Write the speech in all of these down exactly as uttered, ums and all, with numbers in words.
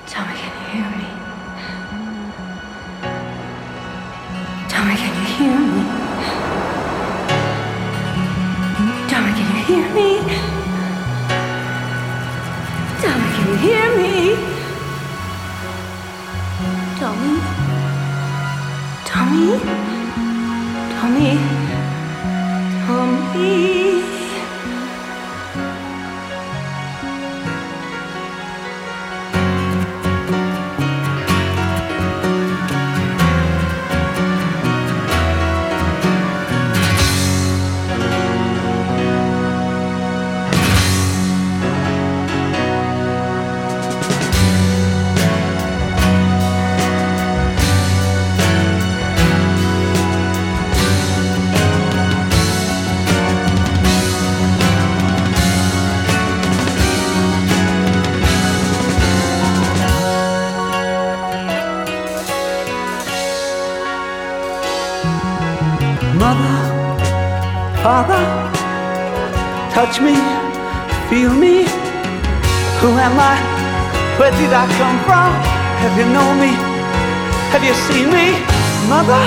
Tommy, can you hear me? Tommy, can you hear me? Tommy, can you hear me? Tommy, can you hear me? Tommy? Tommy? Tommy? Tommy? Mother, Father, touch me, feel me. Who am I? Where did I come from? Have you known me? Have you seen me? Mother?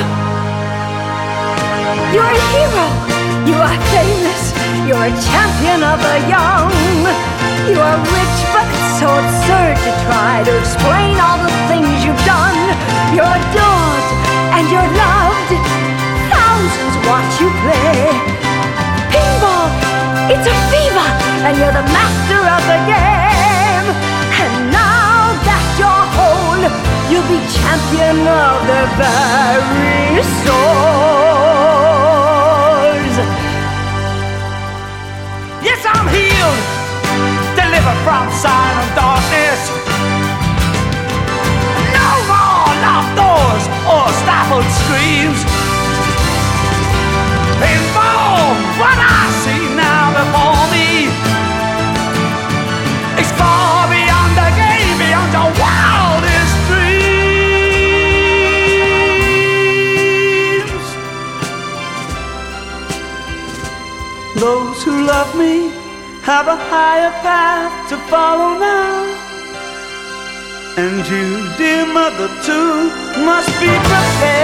You're a hero. You are famous. You're a champion of the young. You are rich, but it's so absurd to try to explain all the things you've done. You're adored and you're loved. Thousands watch you play. Pinball, it's a fever, and you're the master of the game. And now that you're whole, you'll be champion of their very souls. Yes, I'm healed, delivered from sign of darkness. No more locked doors or stifled screams. Pinball, what I see now before me is far beyond the game, beyond your wildest dreams. Those who love me have a higher path to follow now. And you, dear mother, too, must be prepared.